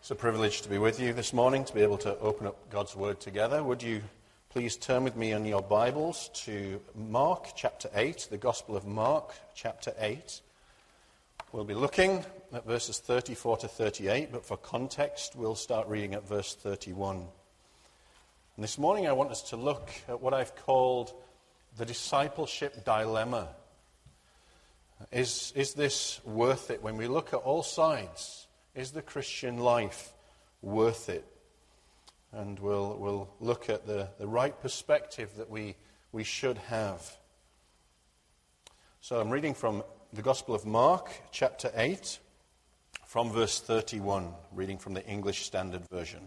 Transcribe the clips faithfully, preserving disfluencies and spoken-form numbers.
It's a privilege to be with you this morning, to be able to open up God's Word together. Would you please turn with me in your Bibles to Mark chapter eight, the Gospel of Mark chapter eight. We'll be looking at verses thirty-four to thirty-eight, but for context, we'll start reading at verse thirty-one. And this morning I want us to look at what I've called the discipleship dilemma. Is, is this worth it? When we look at all sides, is the Christian life worth it? And we'll, we'll look at the, the right perspective that we, we should have. So I'm reading from the Gospel of Mark, chapter eight, from verse thirty-one, reading from the English Standard Version.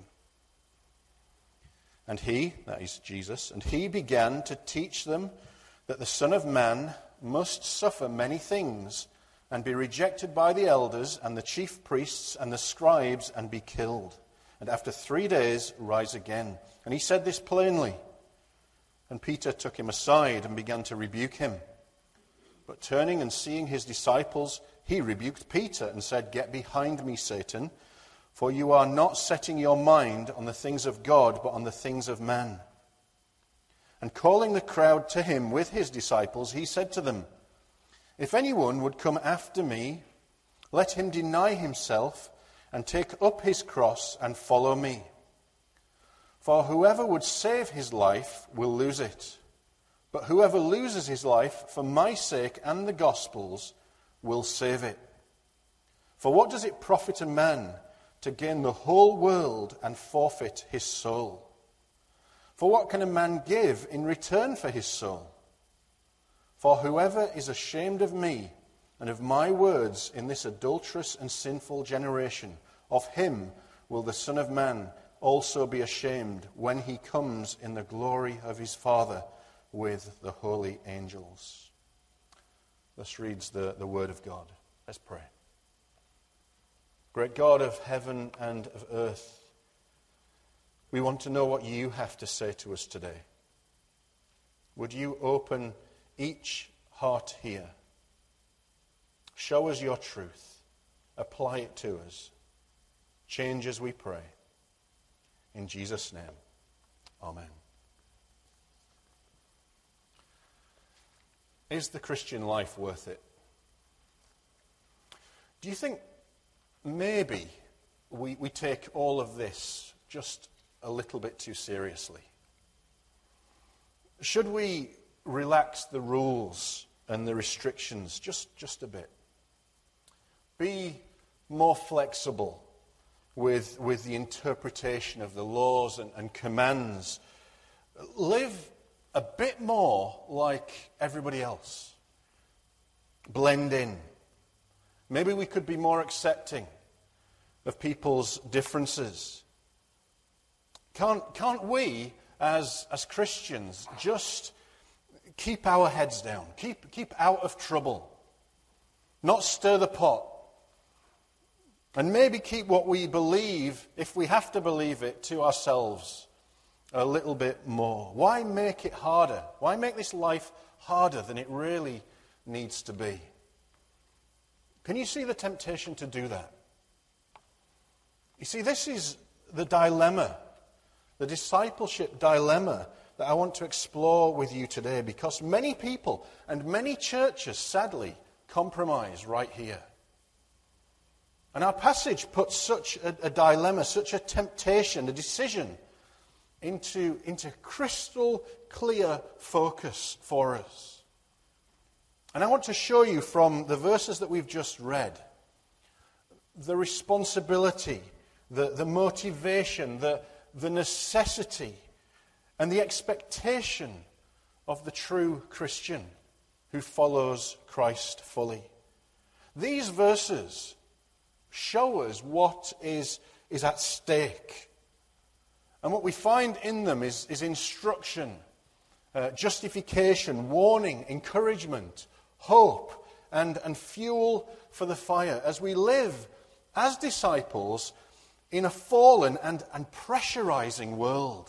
And he, that is Jesus, and he began to teach them that the Son of Man must suffer many things, and be rejected by the elders and the chief priests and the scribes, and be killed, and after three days rise again. And he said this plainly. And Peter took him aside and began to rebuke him. But turning and seeing his disciples, he rebuked Peter and said, "Get behind me, Satan, for you are not setting your mind on the things of God, but on the things of man." And calling the crowd to him with his disciples, he said to them, "If anyone would come after me, let him deny himself and take up his cross and follow me. For whoever would save his life will lose it. But whoever loses his life for my sake and the gospel's will save it. For what does it profit a man to gain the whole world and forfeit his soul? For what can a man give in return for his soul? For whoever is ashamed of me and of my words in this adulterous and sinful generation, of him will the Son of Man also be ashamed when he comes in the glory of his Father with the holy angels." Thus reads the, the word of God. Let's pray. Great God of heaven and of earth, we want to know what you have to say to us today. Would you open each heart here? Show us your truth. Apply it to us. Change as we pray. In Jesus' name, amen. Is the Christian life worth it? Do you think maybe we, we take all of this just a little bit too seriously? Should we relax the rules and the restrictions just, just a bit? Be more flexible with, with the interpretation of the laws and, and commands. Live a bit more like everybody else. Blend in. Maybe we could be more accepting of people's differences. Can't, can't we, as, as Christians, just keep our heads down, keep, keep out of trouble, not stir the pot, and maybe keep what we believe, if we have to believe it, to ourselves a little bit more? Why make it harder? Why make this life harder than it really needs to be? Can you see the temptation to do that? You see, this is the dilemma, the discipleship dilemma that I want to explore with you today, because many people and many churches, sadly, compromise right here. And our passage puts such a, a dilemma, such a temptation, a decision into, into crystal clear focus for us. And I want to show you from the verses that we've just read the responsibility, the, the motivation, the, the necessity, and the expectation of the true Christian who follows Christ fully. These verses show us what is, is at stake. And what we find in them is, is instruction, uh, justification, warning, encouragement, hope, and, and fuel for the fire as we live as disciples in a fallen and, and pressurizing world.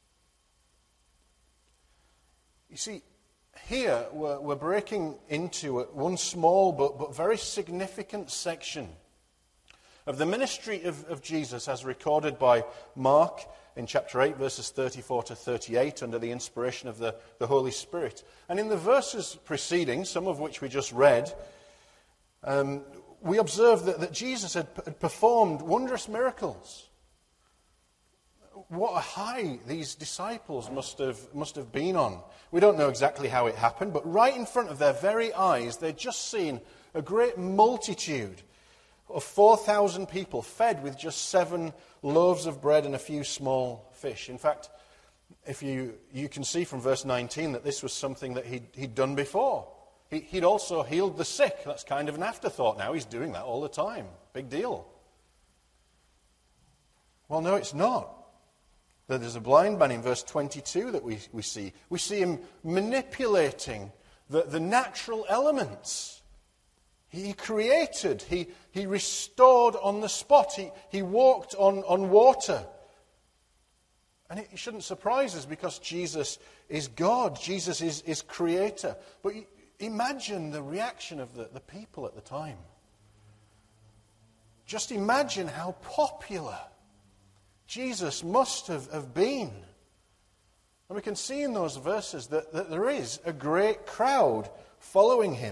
You see, here we're, we're breaking into one small but, but very significant section of the ministry of, of Jesus as recorded by Mark in chapter eight, verses thirty-four to thirty-eight, under the inspiration of the, the Holy Spirit. And in the verses preceding, some of which we just read, um, we observe that, that Jesus had, had performed wondrous miracles. What a high these disciples must have, must have been on. We don't know exactly how it happened, but right in front of their very eyes, they'd just seen a great multitude of four thousand people fed with just seven loaves of bread and a few small fish. In fact, if you, you can see from verse nineteen that this was something that he'd, he'd done before. He, he'd also healed the sick. That's kind of an afterthought now. He's doing that all the time. Big deal. Well, no, it's not. There's a blind man in verse twenty-two that we, we see. We see him manipulating the, the natural elements. He created, he, he restored on the spot, he, he walked on, on water. And it shouldn't surprise us because Jesus is God, Jesus is, is creator. But imagine the reaction of the, the people at the time. Just imagine how popular Jesus must have, have been. And we can see in those verses that, that there is a great crowd following him.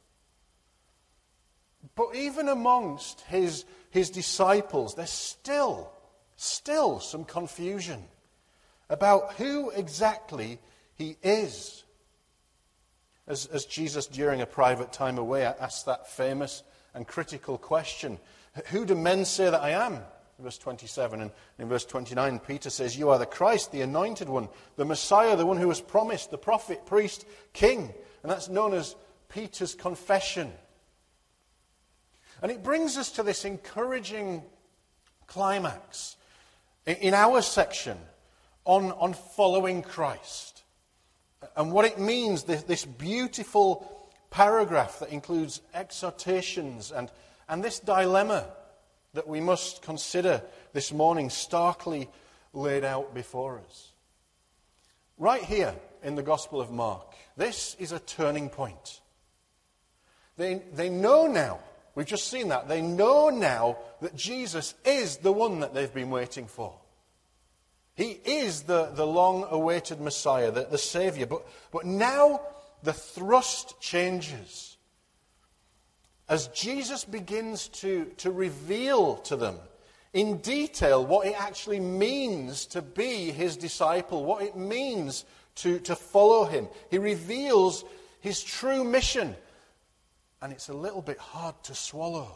But even amongst his, his disciples, there's still, still some confusion about who exactly he is. As, as Jesus, during a private time away, asked that famous and critical question, who do men say that I am? Verse twenty-seven, and in verse twenty-nine, Peter says, you are the Christ, the anointed one, the Messiah, the one who was promised, the prophet, priest, king. And that's known as Peter's confession. And it brings us to this encouraging climax in our section on, on following Christ. And what it means, this, this beautiful paragraph that includes exhortations and, and this dilemma that we must consider this morning, starkly laid out before us. Right here in the Gospel of Mark, this is a turning point. They, they know now, we've just seen that, they know now that Jesus is the one that they've been waiting for. He is the, the long-awaited Messiah, the, the Savior. But, but now the thrust changes. As Jesus begins to, to reveal to them in detail what it actually means to be his disciple, what it means to, to follow him. He reveals his true mission. And it's a little bit hard to swallow.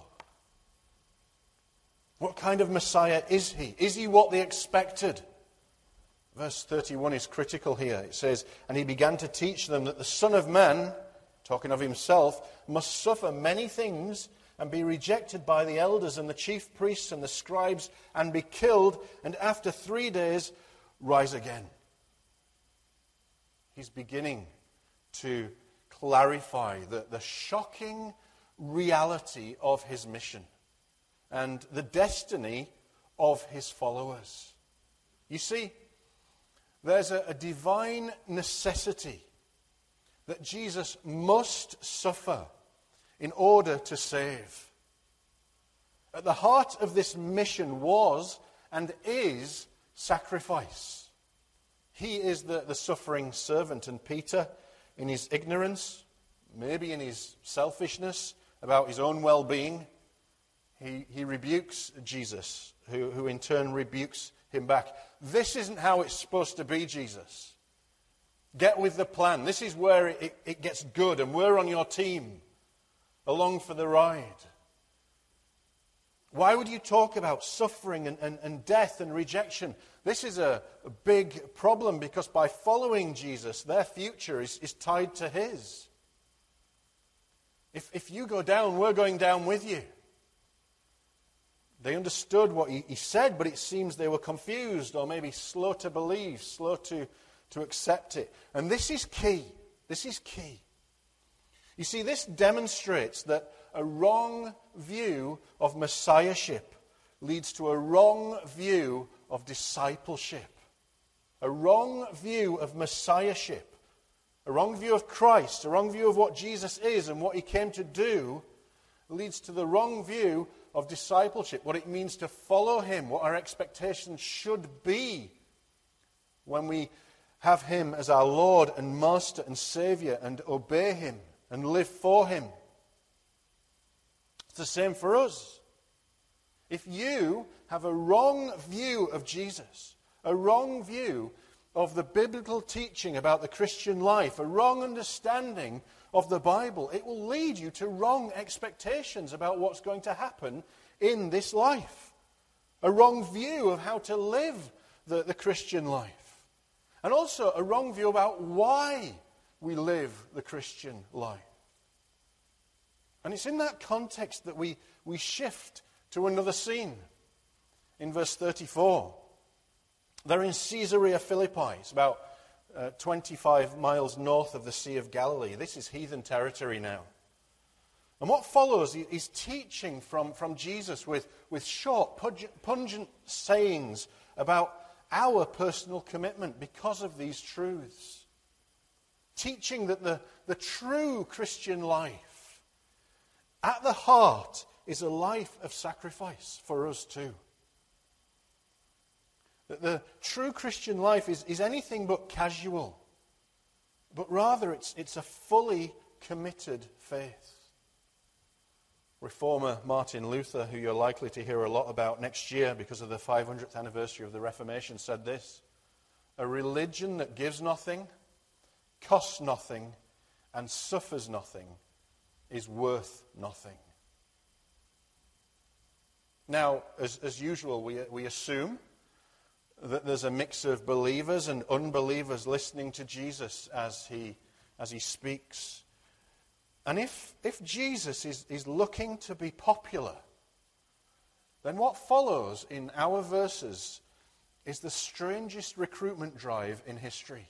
What kind of Messiah is he? Is he what they expected? Verse thirty-one is critical here. It says, and he began to teach them that the Son of Man, talking of himself, must suffer many things and be rejected by the elders and the chief priests and the scribes and be killed, and after three days rise again. He's beginning to clarify the, the shocking reality of his mission and the destiny of his followers. You see, there's a, a divine necessity that Jesus must suffer in order to save. At the heart of this mission was and is sacrifice. He is the, the suffering servant, and Peter, in his ignorance, maybe in his selfishness about his own well-being, he, he rebukes Jesus, who, who in turn rebukes him back. This isn't how it's supposed to be, Jesus. Get with the plan. This is where it, it gets good, and we're on your team, along for the ride. Why would you talk about suffering and, and, and death and rejection? This is a, a big problem, because by following Jesus, their future is, is tied to his. If, if you go down, we're going down with you. They understood what he, he said, but it seems they were confused, or maybe slow to believe, slow to, to accept it. And this is key. This is key. You see, this demonstrates that a wrong view of messiahship leads to a wrong view of discipleship. A wrong view of messiahship, a wrong view of Christ, a wrong view of what Jesus is and what he came to do, leads to the wrong view of discipleship, what it means to follow him, what our expectations should be when we have him as our Lord and Master and Saviour and obey him and live for him. It's the same for us. If you have a wrong view of Jesus, a wrong view of the biblical teaching about the Christian life, a wrong understanding of the Bible, it will lead you to wrong expectations about what's going to happen in this life. A wrong view of how to live the, the Christian life. And also a wrong view about why we live the Christian life. And it's in that context that we, we shift to another scene. In verse thirty-four, they're in Caesarea Philippi. It's about uh, twenty-five miles north of the Sea of Galilee. This is heathen territory now. And what follows is teaching from, from Jesus with, with short, pungent sayings about our personal commitment because of these truths. Teaching that the, the true Christian life, at the heart, is a life of sacrifice for us too. That the true Christian life is, is anything but casual, but rather it's, it's a fully committed faith. Reformer Martin Luther, who you're likely to hear a lot about next year because of the five hundredth anniversary of the Reformation, said this: "A religion that gives nothing, costs nothing, and suffers nothing is worth nothing." Now, as, as usual, we, we assume that there's a mix of believers and unbelievers listening to Jesus as he, as he speaks. And if, if Jesus is, is looking to be popular, then what follows in our verses is the strangest recruitment drive in history.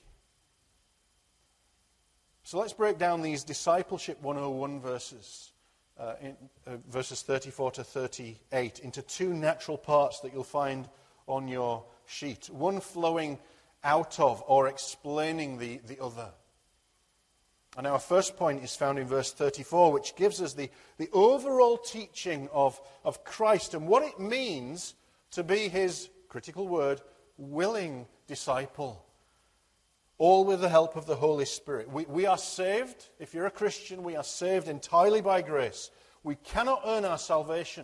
So let's break down these Discipleship one oh one verses, uh, in, uh, verses thirty-four to thirty-eight, into two natural parts that you'll find on your sheet. One flowing out of or explaining the, the other. And our first point is found in verse thirty-four, which gives us the, the overall teaching of, of Christ and what it means to be his, critical word, willing disciple. All with the help of the Holy Spirit. We, we are saved, if you're a Christian, we are saved entirely by grace. We cannot earn our salvation.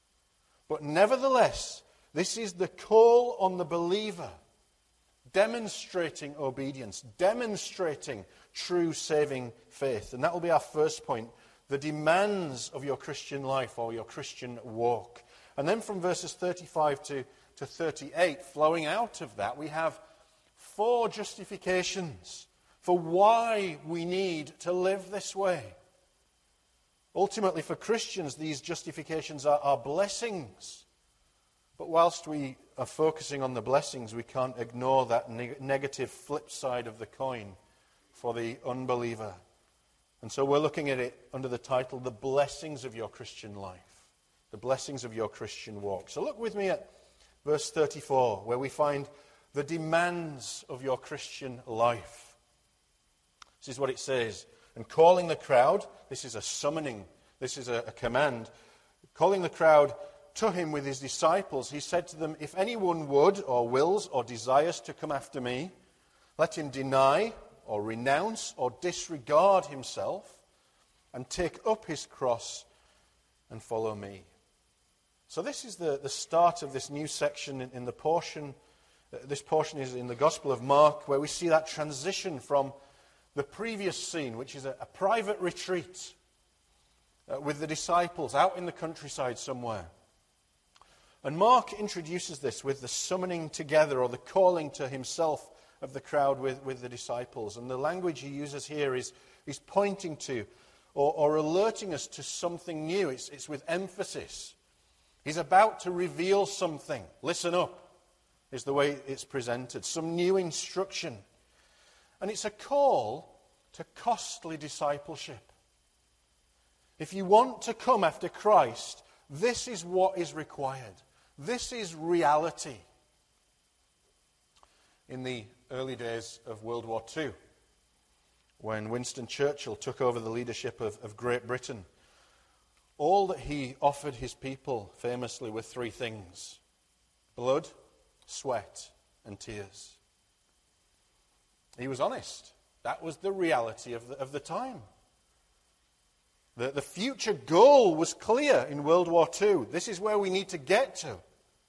But nevertheless, this is the call on the believer, demonstrating obedience, demonstrating true saving faith. And that will be our first point, the demands of your Christian life or your Christian walk. And then from verses thirty-five to, to thirty-eight, flowing out of that, we have four justifications for why we need to live this way. Ultimately, for Christians, these justifications are, are blessings. But whilst we are focusing on the blessings, we can't ignore that neg- negative flip side of the coin for the unbeliever. And so we're looking at it under the title, The Blessings of Your Christian Life. The blessings of your Christian walk. So look with me at verse thirty-four, where we find the demands of your Christian life. This is what it says. And calling the crowd, this is a summoning, this is a, a command. Calling the crowd to him with his disciples, he said to them, "If anyone would or wills or desires to come after me, let him deny or renounce or disregard himself and take up his cross and follow me." So this is the, the start of this new section in, in the portion. Uh, this portion is in the Gospel of Mark, where we see that transition from the previous scene, which is a, a private retreat uh, with the disciples out in the countryside somewhere. And Mark introduces this with the summoning together or the calling to himself of the crowd with, with the disciples. And the language he uses here is, is pointing to or, or alerting us to something new. It's, it's with emphasis. He's about to reveal something. Listen up is the way it's presented. Some new instruction. And it's a call to costly discipleship. If you want to come after Christ, this is what is required. This is reality. In the early days of World War Two, when Winston Churchill took over the leadership of, of Great Britain, all that he offered his people famously were three things: blood, sweat, and tears. He was honest. That was the reality of the, of the time. The, the future goal was clear in World War Two. This is where we need to get to.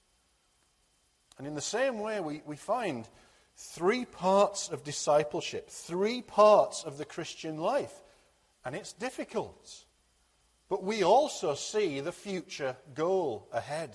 And in the same way, we, we find three parts of discipleship, three parts of the Christian life. And it's difficult. But we also see the future goal ahead.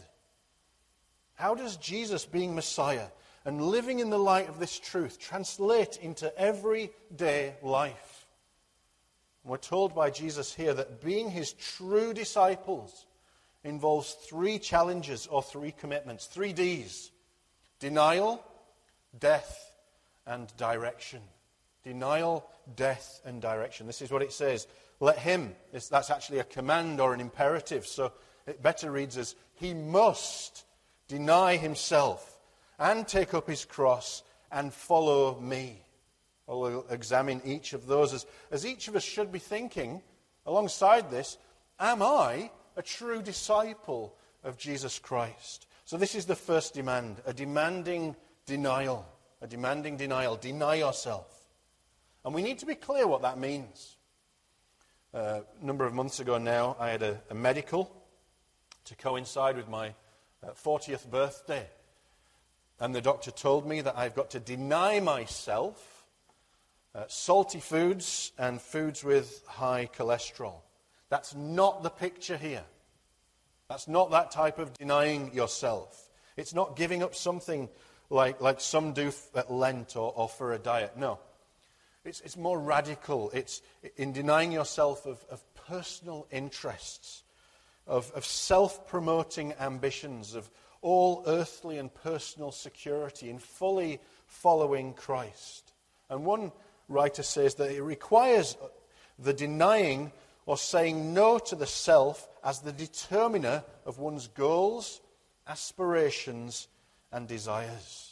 How does Jesus being Messiah and living in the light of this truth translate into everyday life? And we're told by Jesus here that being his true disciples involves three challenges or three commitments, three D's: denial, death, and direction. Denial, death, and direction. This is what it says. Let him, that's actually a command or an imperative, so it better reads as, he must deny himself and take up his cross and follow me. We'll examine each of those as, as each of us should be thinking, alongside this, am I a true disciple of Jesus Christ? So this is the first demand, a demanding denial. A demanding denial. Deny yourself. And we need to be clear what that means. Uh, a number of months ago now, I had a, a medical to coincide with my uh, fortieth birthday. And the doctor told me that I've got to deny myself uh, salty foods and foods with high cholesterol. That's not the picture here. That's not that type of denying yourself. It's not giving up something like, like some do at Lent or, or for a diet. No. It's, it's more radical. It's in denying yourself of, of personal interests, of, of self-promoting ambitions, of all earthly and personal security, in fully following Christ. And one writer says that it requires the denying or saying no to the self as the determiner of one's goals, aspirations, and desires.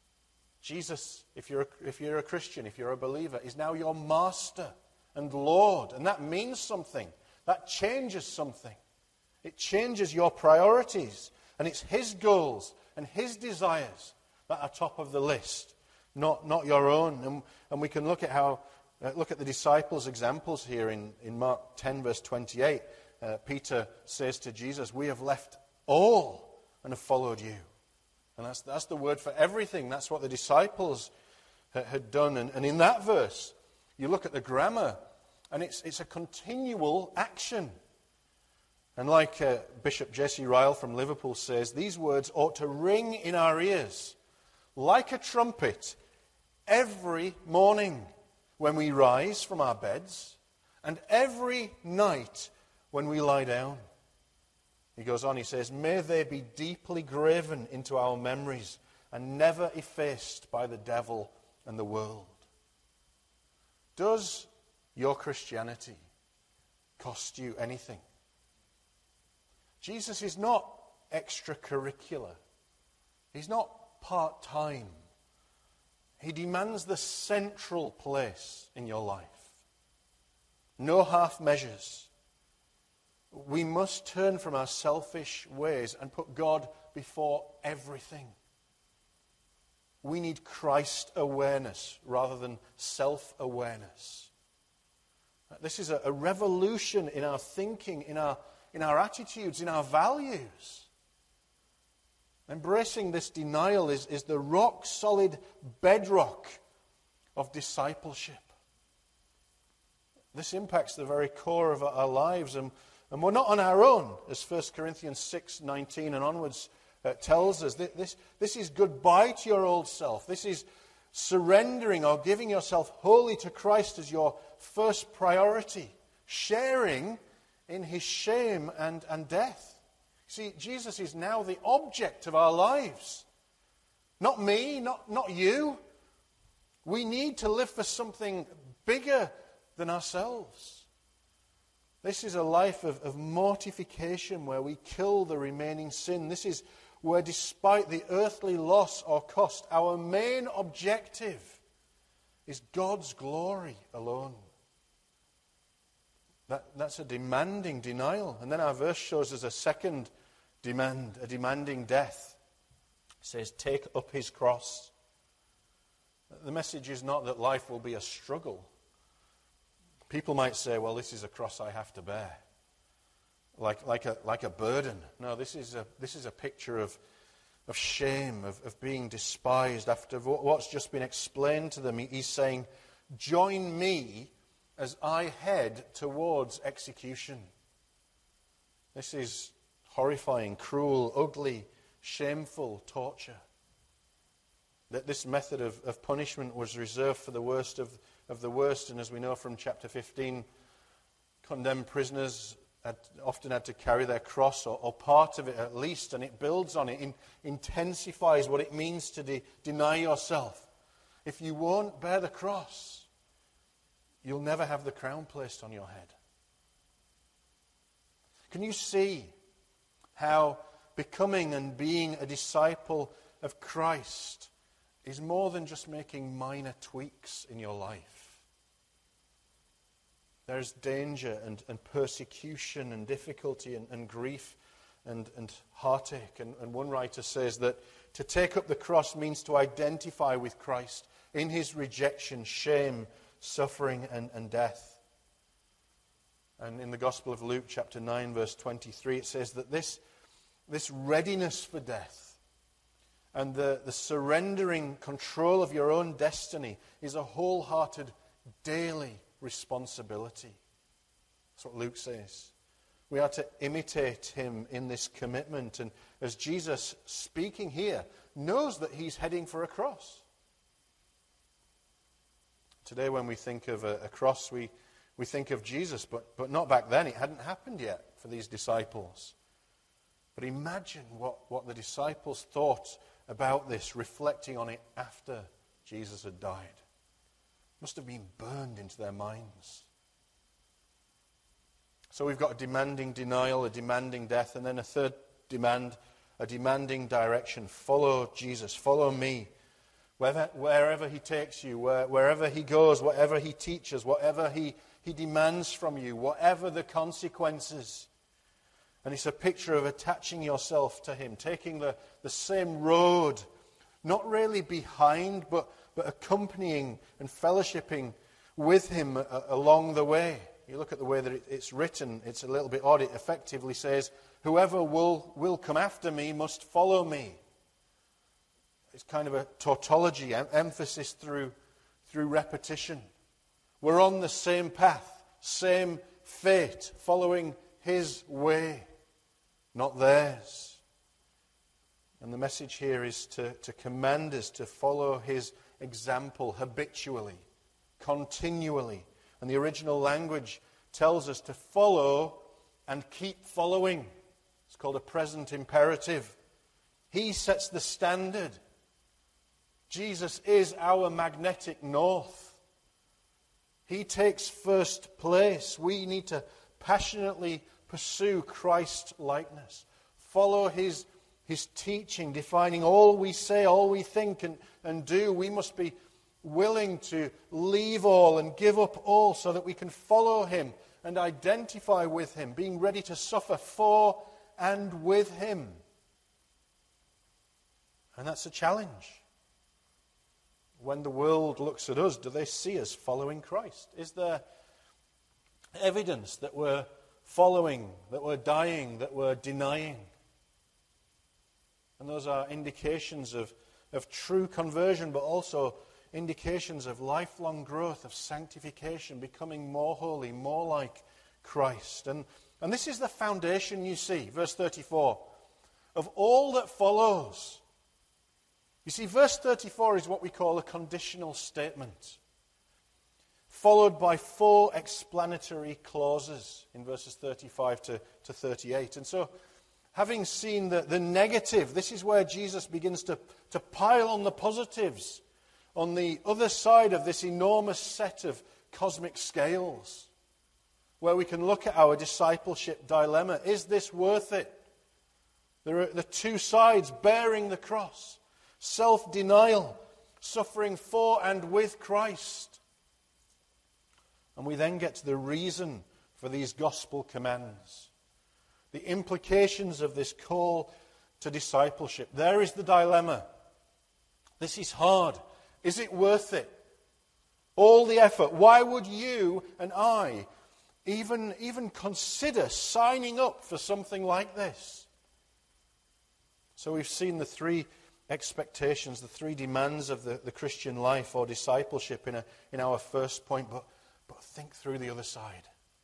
Jesus, if you're, a, if you're a Christian, if you're a believer, is now your master and Lord. And that means something. That changes something. It changes your priorities. And it's his goals and his desires that are top of the list, not, not your own. And, and we can look at how, uh, look at the disciples' examples here in, in Mark ten, verse twenty-eight. Uh, Peter says to Jesus, we have left all and have followed you. And that's, that's the word for everything. That's what the disciples ha, had done. And, and in that verse, you look at the grammar, and it's, it's a continual action. And like uh, Bishop Jesse Ryle from Liverpool says, these words ought to ring in our ears like a trumpet every morning when we rise from our beds and every night when we lie down. He goes on, he says, may they be deeply graven into our memories and never effaced by the devil and the world. Does your Christianity cost you anything? Jesus is not extracurricular. He's not part-time. He demands the central place in your life. No half measures. We must turn from our selfish ways and put God before everything. We need Christ awareness rather than self-awareness. This is a, a revolution in our thinking, in our, in our attitudes, in our values. Embracing this denial is, is the rock-solid bedrock of discipleship. This impacts the very core of our lives, and And we're not on our own, as First Corinthians six nineteen and onwards uh, tells us. This, this is goodbye to your old self. This is surrendering or giving yourself wholly to Christ as your first priority. Sharing in his shame and, and death. See, Jesus is now the object of our lives. Not me, not, not you. We need to live for something bigger than ourselves. This is a life of, of mortification where we kill the remaining sin. This is where, despite the earthly loss or cost, our main objective is God's glory alone. That, that's a demanding denial. And then our verse shows us a second demand, a demanding death. It says, take up his cross. The message is not that life will be a struggle. People might say, well, this is a cross I have to bear. Like, like, a, like a burden. No, this is a, this is a picture of, of shame, of, of being despised. After what's just been explained to them, he's saying, join me as I head towards execution. This is horrifying, cruel, ugly, shameful torture. That this method of, of punishment was reserved for the worst of, of the worst, and as we know from chapter fifteen, condemned prisoners had often had to carry their cross, or, or part of it at least, and it builds on it, in, intensifies what it means to de, deny yourself. If you won't bear the cross, you'll never have the crown placed on your head. Can you see how becoming and being a disciple of Christ is more than just making minor tweaks in your life? There's danger and, and persecution and difficulty and, and grief and, and heartache. And, and one writer says that to take up the cross means to identify with Christ in his rejection, shame, suffering and, and death. And in the Gospel of Luke chapter nine verse twenty-three, it says that this, this readiness for death and the, the surrendering control of your own destiny is a wholehearted daily responsibility. That's what Luke says. We are to imitate him in this commitment. And as Jesus, speaking here, knows that he's heading for a cross. Today when we think of a, a cross, we, we think of Jesus, but, but not back then. It hadn't happened yet for these disciples. But imagine what, what the disciples thought about this, reflecting on it after Jesus had died. It must have been burned into their minds. So we've got a demanding denial, a demanding death, and then a third demand, a demanding direction. Follow Jesus, follow me. Wherever, wherever he takes you, where, wherever he goes, whatever he teaches, whatever he, he demands from you, whatever the consequences. And it's a picture of attaching yourself to him, taking the, the same road, not really behind, but, but accompanying and fellowshipping with him a, along the way. You look at the way that it, it's written, it's a little bit odd. It effectively says, whoever will, will come after me must follow me. It's kind of a tautology, em- emphasis through, through repetition. We're on the same path, same fate, following his way, not theirs. And the message here is to, to command us to follow his example habitually, continually. And the original language tells us to follow and keep following. It's called a present imperative. He sets the standard. Jesus is our magnetic north. He takes first place. We need to passionately pursue Christ-likeness. Follow his, his teaching, defining all we say, all we think and, and do. We must be willing to leave all and give up all so that we can follow him and identify with him, being ready to suffer for and with him. And that's a challenge. When the world looks at us, do they see us following Christ? Is there evidence that we're following, that we're dying, that we're denying? And those are indications of, of true conversion, but also indications of lifelong growth, of sanctification, becoming more holy, more like Christ. And, and this is the foundation, you see, verse thirty-four, of all that follows. You see, verse thirty-four is what we call a conditional statement, followed by four explanatory clauses in verses thirty-five to, to thirty-eight. And so, having seen the, the negative, this is where Jesus begins to, to pile on the positives on the other side of this enormous set of cosmic scales, where we can look at our discipleship dilemma. Is this worth it? There are the two sides bearing the cross. Self-denial, suffering for and with Christ. And we then get to the reason for these gospel commands. The implications of this call to discipleship. There is the dilemma. This is hard. Is it worth it? All the effort. Why would you and I even, even consider signing up for something like this? So we've seen the three expectations, the three demands of the, the Christian life or discipleship in, a, in our first point, but, but think through the other side.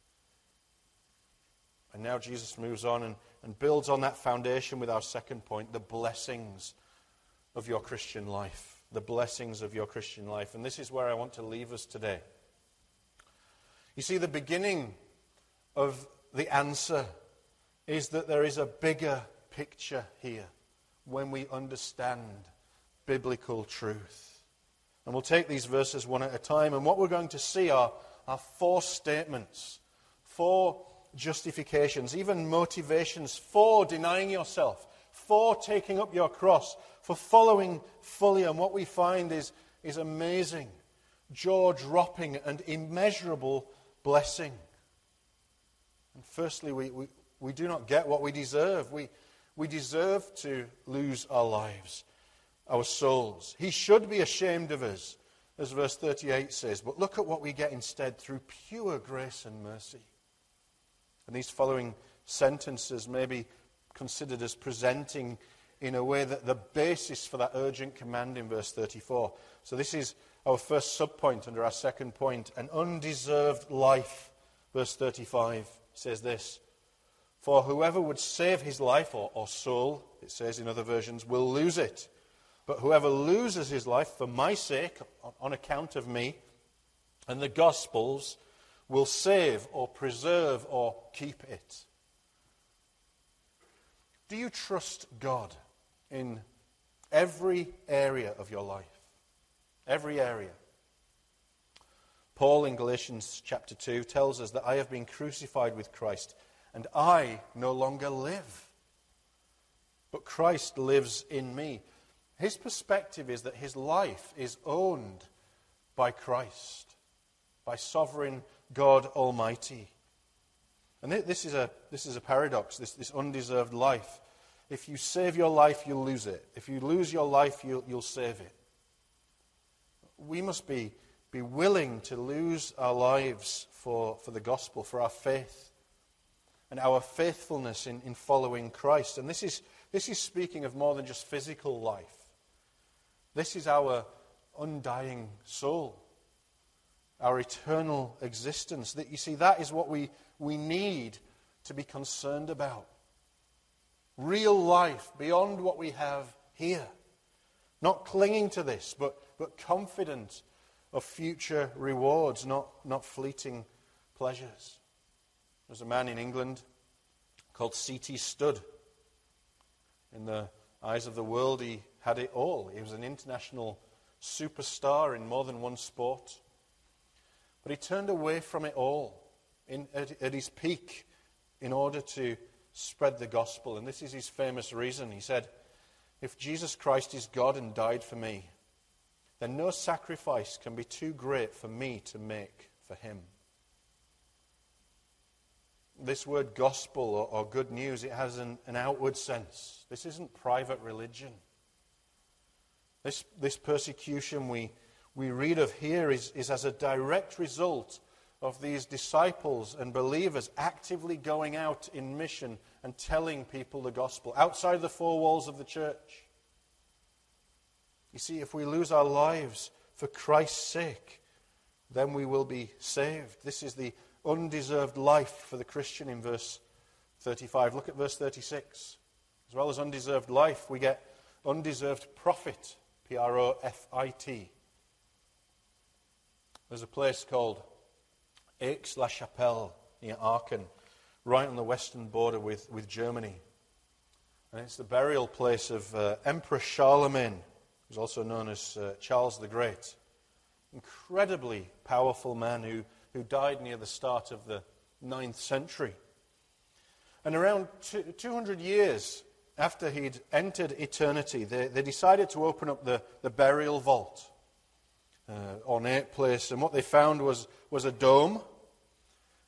And now Jesus moves on and, and builds on that foundation with our second point, the blessings of your Christian life. The blessings of your Christian life. And this is where I want to leave us today. You see, the beginning of the answer is that there is a bigger picture here when we understand biblical truth. And we'll take these verses one at a time, and what we're going to see are, are four statements, four justifications, even motivations for denying yourself, for taking up your cross, for following fully. And what we find is, is amazing, jaw-dropping and immeasurable blessing. And firstly, we, we, we do not get what we deserve. We, we deserve to lose our lives, our souls. He should be ashamed of us, as verse thirty-eight says. But look at what we get instead through pure grace and mercy. And these following sentences may be considered as presenting in a way that the basis for that urgent command in verse thirty-four. So this is our first subpoint under our second point, an undeserved life. Verse thirty-five says this, for whoever would save his life or, or soul, it says in other versions, will lose it. But whoever loses his life for my sake, on, on account of me, and the Gospels, will save or preserve or keep it. Do you trust God in every area of your life? Every area. Paul in Galatians chapter two tells us that I have been crucified with Christ, and I no longer live, but Christ lives in me. His perspective is that his life is owned by Christ, by sovereign God Almighty. And this is a, this is a paradox, this, this undeserved life. If you save your life, you'll lose it. If you lose your life, you'll, you'll save it. We must be, be willing to lose our lives for, for the gospel, for our faith, and our faithfulness in, in following Christ. And this is, this is speaking of more than just physical life. This is our undying soul, our eternal existence. That, you see, that is what we, we need to be concerned about. Real life beyond what we have here. Not clinging to this, but, but confident of future rewards, not, not fleeting pleasures. There's a man in England called C T Studd. In the eyes of the world, he had it all. He was an international superstar in more than one sport. But he turned away from it all in, at, at his peak in order to spread the gospel. And this is his famous reason. He said, if Jesus Christ is God and died for me, then no sacrifice can be too great for me to make for him. This word gospel or, or good news, it has an, an outward sense. This isn't private religion. This, this persecution we, we read of here is, is as a direct result of these disciples and believers actively going out in mission and telling people the gospel outside the four walls of the church. You see, if we lose our lives for Christ's sake, then we will be saved. This is the undeserved life for the Christian in verse thirty-five. Look at verse thirty-six. As well as undeserved life, we get undeserved profit. P R O F I T. There's a place called Aix-la-Chapelle near Aachen, right on the western border with, with Germany. And it's the burial place of uh, Emperor Charlemagne, who's also known as uh, Charles the Great. Incredibly powerful man who, who died near the start of the ninth century. And around two hundred years after he'd entered eternity, they, they decided to open up the, the burial vault, uh, ornate place. And what they found was, was a dome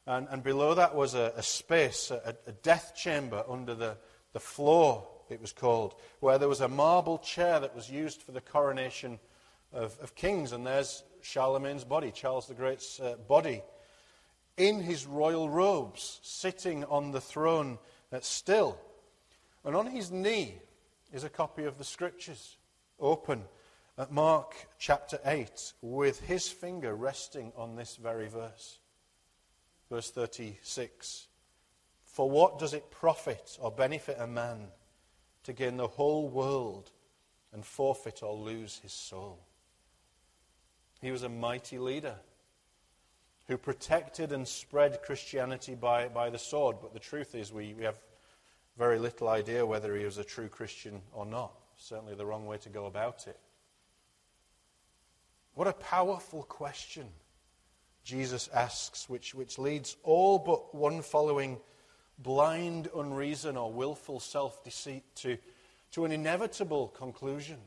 And, and below that was a, a space, a, a death chamber under the, the floor, it was called, where there was a marble chair that was used for the coronation of, of kings. And there's Charlemagne's body, Charles the Great's uh, body, in his royal robes, sitting on the throne uh, still. And on his knee is a copy of the Scriptures, open at Mark chapter eight, with his finger resting on this very verse. Verse thirty-six. For what does it profit or benefit a man to gain the whole world and forfeit or lose his soul? He was a mighty leader who protected and spread Christianity by, by the sword. But the truth is we, we have very little idea whether he was a true Christian or not. Certainly the wrong way to go about it. What a powerful question Jesus asks, which, which leads all but one following blind unreason or willful self-deceit to, to an inevitable conclusion.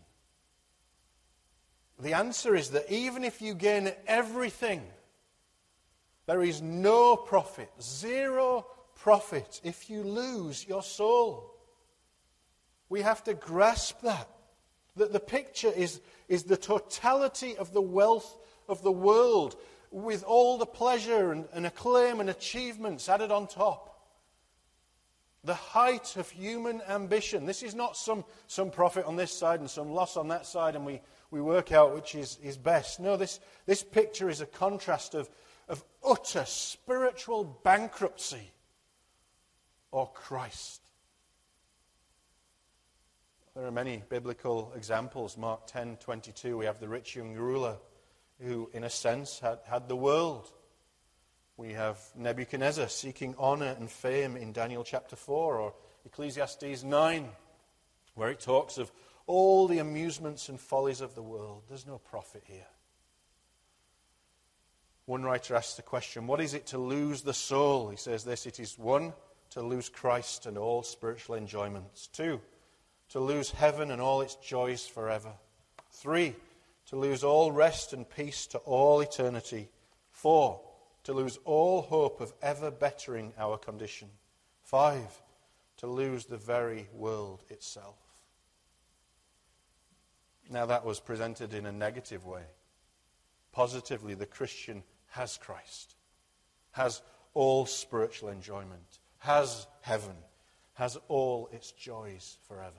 The answer is that even if you gain everything, there is no profit, zero profit, if you lose your soul. We have to grasp that. That the picture is, is the totality of the wealth of the world, with all the pleasure and, and acclaim and achievements added on top. The height of human ambition. This is not some, some profit on this side and some loss on that side, and we, we work out which is, is best. No, this, this picture is a contrast of, of utter spiritual bankruptcy or Christ. There are many biblical examples. Mark ten twenty-two, we have the rich young ruler who, in a sense, had, had the world. We have Nebuchadnezzar seeking honor and fame in Daniel chapter four, or Ecclesiastes nine, where it talks of all the amusements and follies of the world. There's no profit here. One writer asks the question, what is it to lose the soul? He says this, it is one, to lose Christ and all spiritual enjoyments. Two, to lose heaven and all its joys forever. Three, to lose all rest and peace to all eternity. Four, to lose all hope of ever bettering our condition. Five, to lose the very world itself. Now that was presented in a negative way. Positively, the Christian has Christ, has all spiritual enjoyment, has heaven, has all its joys forever.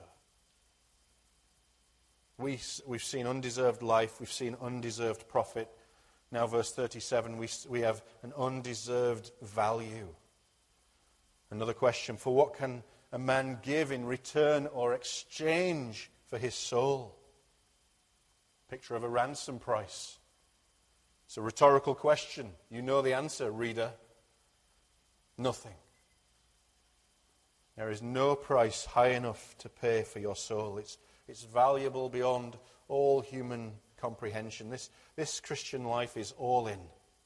We, we've seen undeserved life, we've seen undeserved profit. Now verse thirty-seven, we, we have an undeserved value. Another question, for what can a man give in return or exchange for his soul? Picture of a ransom price. It's a rhetorical question. You know the answer, reader. Nothing. There is no price high enough to pay for your soul. It's, it's valuable beyond all human comprehension. This, this Christian life is all in.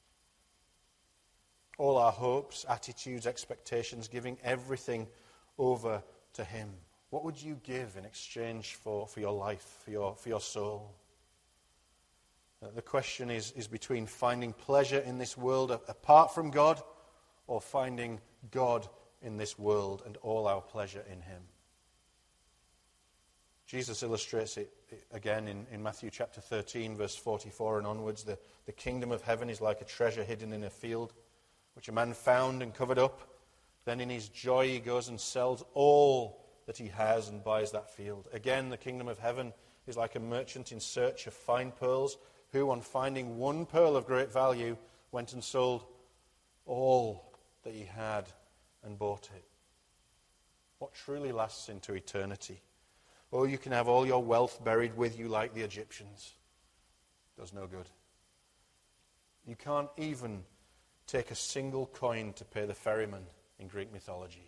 All our hopes, attitudes, expectations, giving everything over to Him. What would you give in exchange for, for your life, for your, for your soul? Uh, the question is, is between finding pleasure in this world apart from God, or finding God in this world and all our pleasure in Him. Jesus illustrates it again in, in Matthew chapter thirteen, verse forty-four and onwards. The, the kingdom of heaven is like a treasure hidden in a field, which a man found and covered up. Then in his joy he goes and sells all that he has and buys that field. Again, the kingdom of heaven is like a merchant in search of fine pearls, who on finding one pearl of great value went and sold all that he had and bought it. What truly lasts into eternity? Or you can have all your wealth buried with you like the Egyptians. Does no good. You can't even take a single coin to pay the ferryman in Greek mythology.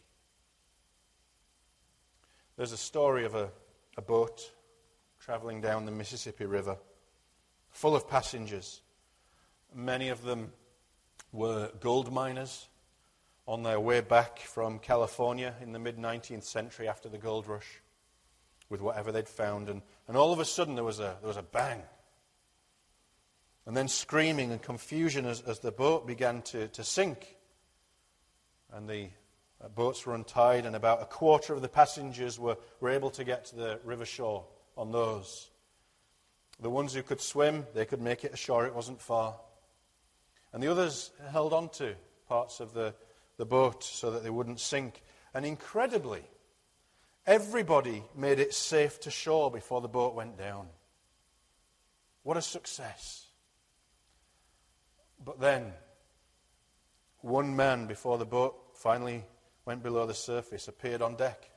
There's a story of a, a boat traveling down the Mississippi River, full of passengers. Many of them were gold miners on their way back from California in the mid-nineteenth century after the gold rush with whatever they'd found. And, and all of a sudden there was a, there was a bang. And then screaming and confusion as, as the boat began to, to sink. and the uh, boats were untied, and about a quarter of the passengers were, were able to get to the river shore on those. The ones who could swim, they could make it ashore. It wasn't far. And the others held on to parts of the, the boat so that they wouldn't sink. And incredibly, everybody made it safe to shore before the boat went down. What a success. But then, one man, before the boat finally went below the surface, appeared on deck.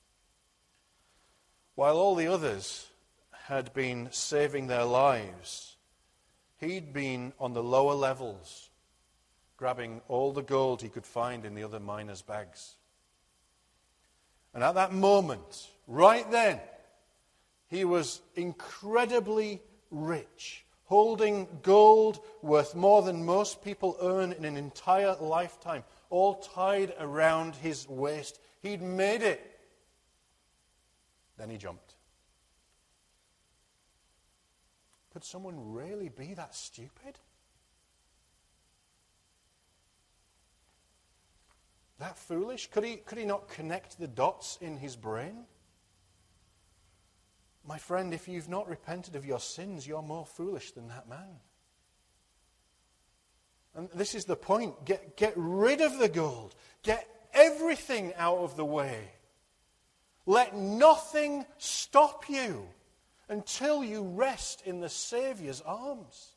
While all the others had been saving their lives, he'd been on the lower levels, grabbing all the gold he could find in the other miners' bags. And at that moment, right then, he was incredibly rich, holding gold worth more than most people earn in an entire lifetime, all tied around his waist. He'd made it. Then he jumped. Could someone really be that stupid? That foolish? Could he, could he not connect the dots in his brain? My friend, if you've not repented of your sins, you're more foolish than that man. And this is the point. Get, get rid of the gold. Get everything out of the way. Let nothing stop you until you rest in the Saviour's arms.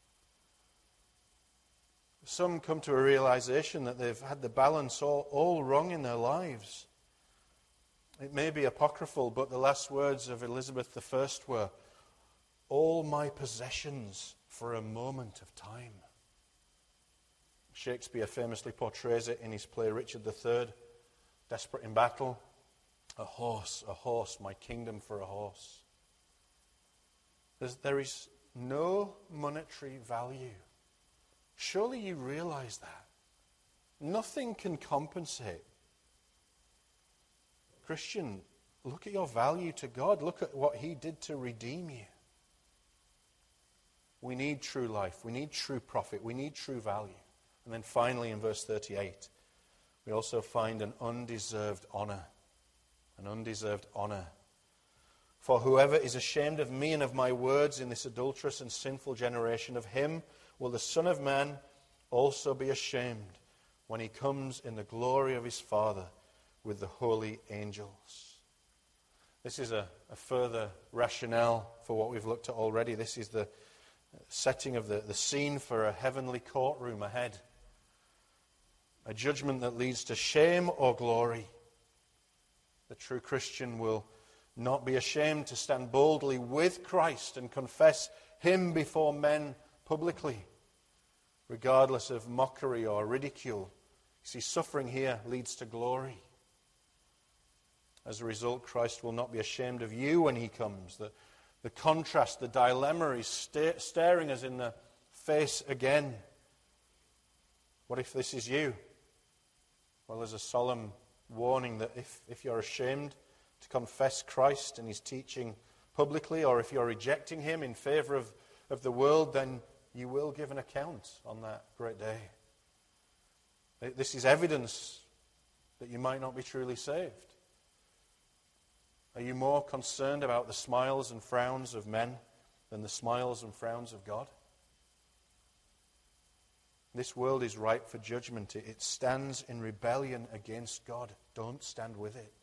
Some come to a realization that they've had the balance all, all wrong in their lives. It may be apocryphal, but the last words of Elizabeth the First were, "All my possessions for a moment of time." Shakespeare famously portrays it in his play Richard the Third, desperate in battle. A horse, a horse, my kingdom for a horse. There's, there is no monetary value. Surely you realize that. Nothing can compensate. Christian, look at your value to God. Look at what He did to redeem you. We need true life. We need true profit. We need true value. And then finally in verse thirty-eight, we also find an undeserved honor. An undeserved honor. For whoever is ashamed of me and of my words in this adulterous and sinful generation, of him will the Son of Man also be ashamed when he comes in the glory of his Father with the holy angels. This is a, a further rationale for what we've looked at already. This is the setting of the, the scene for a heavenly courtroom ahead. A judgment that leads to shame or glory. The true Christian will not be ashamed to stand boldly with Christ and confess Him before men publicly, regardless of mockery or ridicule. You see, suffering here leads to glory. As a result, Christ will not be ashamed of you when He comes. The, the contrast, the dilemma is sta- staring us in the face again. What if this is you? Well, there's a solemn warning that if, if you're ashamed to confess Christ and His teaching publicly, or if you're rejecting Him in favor of, of the world, then you will give an account on that great day. This is evidence that you might not be truly saved. Are you more concerned about the smiles and frowns of men than the smiles and frowns of God? This world is ripe for judgment. It stands in rebellion against God. Don't stand with it.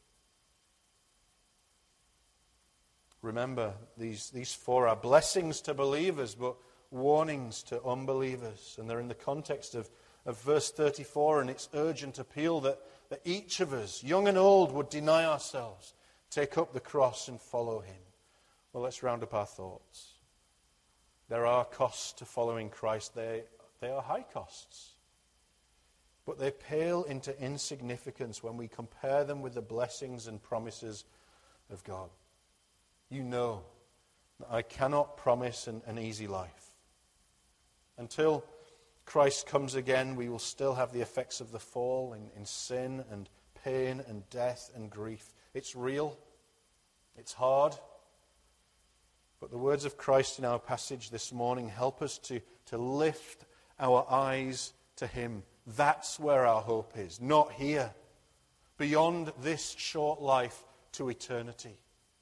Remember, these, these four are blessings to believers, but warnings to unbelievers. And they're in the context of, of verse thirty-four and its urgent appeal that, that each of us, young and old, would deny ourselves, take up the cross and follow Him. Well, let's round up our thoughts. There are costs to following Christ. They, they are high costs. But they pale into insignificance when we compare them with the blessings and promises of God. You know that I cannot promise an, an easy life. Until Christ comes again, we will still have the effects of the fall in, in sin and pain and death and grief. It's real. It's hard. But the words of Christ in our passage this morning help us to, to lift our eyes to Him. That's where our hope is, not here, beyond this short life to eternity.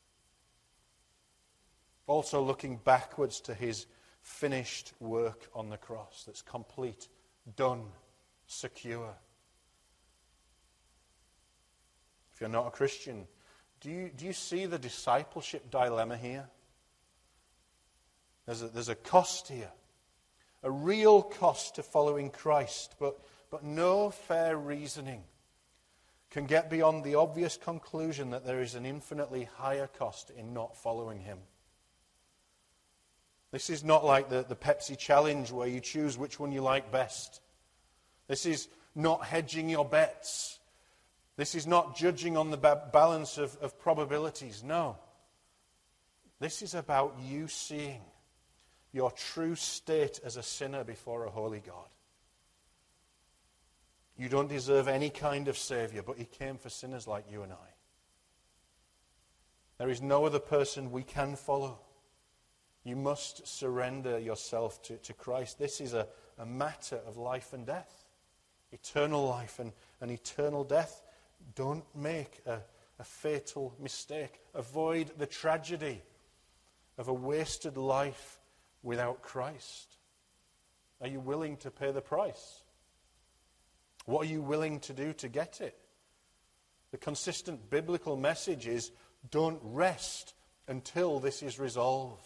Also looking backwards to his finished work on the cross that's complete, done, secure. If you're not a Christian, do you, do you see the discipleship dilemma here? There's a, there's a cost here, a real cost to following Christ, but, but no fair reasoning can get beyond the obvious conclusion that there is an infinitely higher cost in not following him. This is not like the, the Pepsi challenge where you choose which one you like best. This is not hedging your bets. This is not judging on the ba- balance of, of probabilities. No. This is about you seeing your true state as a sinner before a holy God. You don't deserve any kind of Savior, but he came for sinners like you and I. There is no other person we can follow. You must surrender yourself to, to Christ. This is a, a matter of life and death. Eternal life and, and eternal death. Don't make a, a fatal mistake. Avoid the tragedy of a wasted life without Christ. Are you willing to pay the price? What are you willing to do to get it? The consistent biblical message is, don't rest until this is resolved.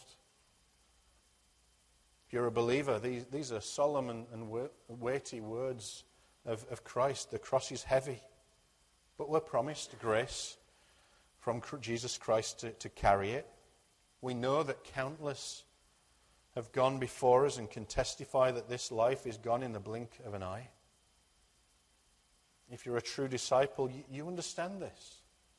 If you're a believer, these, these are solemn and, and weighty words of, of Christ. The cross is heavy, but we're promised grace from Jesus Christ to, to carry it. We know that countless have gone before us and can testify that this life is gone in the blink of an eye. If you're a true disciple, you, you understand this.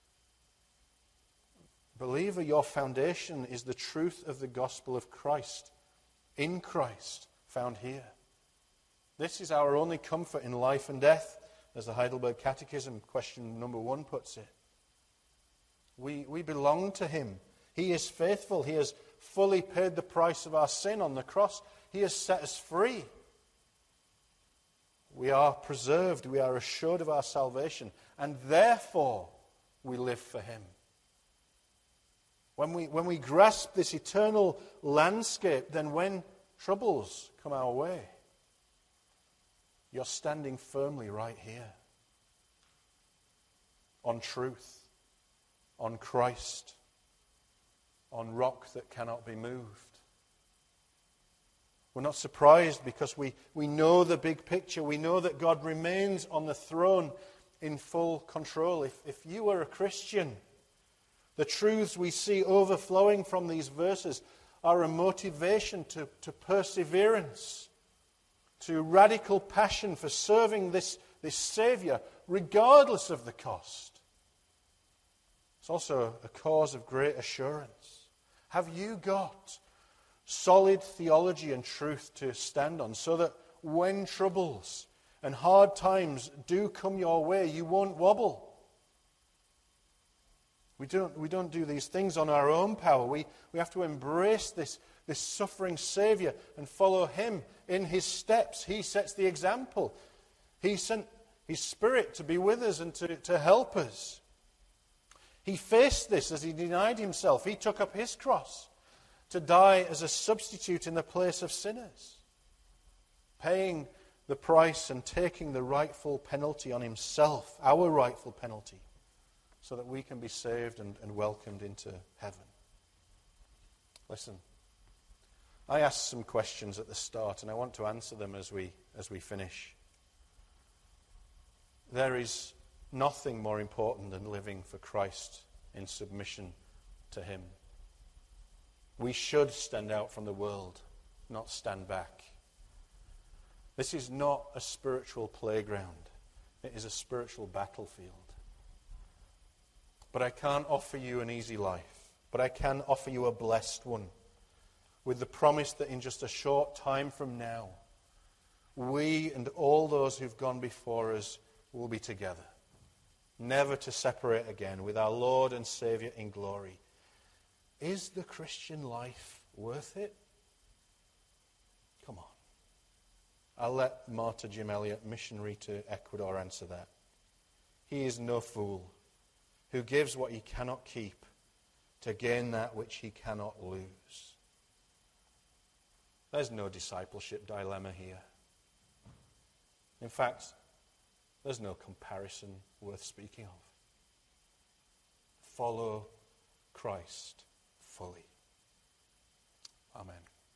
Believer, your foundation is the truth of the gospel of Christ, in Christ, found here. This is our only comfort in life and death, as the Heidelberg Catechism, question number one, puts it. We, we belong to him. He is faithful. He has fully paid the price of our sin on the cross. He has set us free. We are preserved. We are assured of our salvation. And therefore, we live for him. When we, when we grasp this eternal landscape, then when troubles come our way, you're standing firmly right here. On truth. On Christ. On rock that cannot be moved. We're not surprised because we, we know the big picture. We know that God remains on the throne in full control. If, if you are a Christian, the truths we see overflowing from these verses are a motivation to, to perseverance, to radical passion for serving this, this Savior, regardless of the cost. It's also a cause of great assurance. Have you got solid theology and truth to stand on so that when troubles and hard times do come your way, you won't wobble? We don't, we don't do these things on our own power. We, we have to embrace this, this suffering Savior and follow him in his steps. He sets the example. He sent his Spirit to be with us and to, to help us. He faced this as he denied himself. He took up his cross to die as a substitute in the place of sinners, paying the price and taking the rightful penalty on himself, our rightful penalty, so that we can be saved and, and welcomed into heaven. Listen, I asked some questions at the start, and I want to answer them as we as we finish. There is nothing more important than living for Christ in submission to him. We should stand out from the world, not stand back. This is not a spiritual playground. It is a spiritual battlefield. But I can't offer you an easy life. But I can offer you a blessed one, with the promise that in just a short time from now, we and all those who've gone before us will be together, never to separate again, with our Lord and Savior in glory. Is the Christian life worth it? Come on. I'll let Martha Jim Elliott, missionary to Ecuador, answer that. He is no fool who gives what he cannot keep to gain that which he cannot lose. There's no discipleship dilemma here. In fact, there's no comparison worth speaking of. Follow Christ fully. Amen.